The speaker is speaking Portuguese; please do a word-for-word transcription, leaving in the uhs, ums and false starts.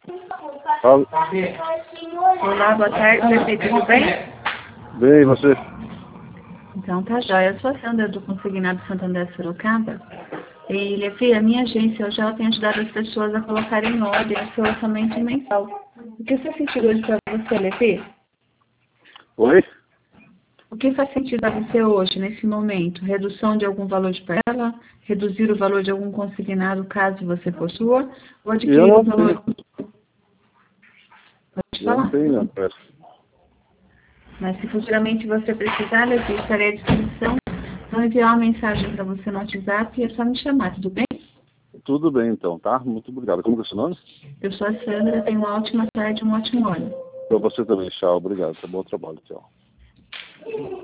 Fala. Olá, boa tarde, Lefi, tudo bem? Bem, e você? Então tá jóia. Eu sou a Sandra do Consignado Santander Sorocaba. E, Lefi, a minha agência hoje ela tem ajudado as pessoas a colocarem em ordem o seu orçamento mensal. O que faz sentido hoje para você, Lefi? Oi? O que faz sentido para você hoje, nesse momento? Redução de algum valor de parcela? Reduzir o valor de algum consignado, caso você possua? Ou adquirir Eu não o valor... tenho. Pode Eu não falar. tenho, não, peça. Mas se futuramente você precisar, Lefi, estarei à disposição. Vou enviar uma mensagem para você no WhatsApp e é só me chamar, tudo bem? Tudo bem, então, tá? Muito obrigado. Como que é o seu nome? Eu sou a Sandra, tenha uma ótima tarde, um ótimo ano. Para você também, tchau. Obrigado. Tá bom trabalho, tchau.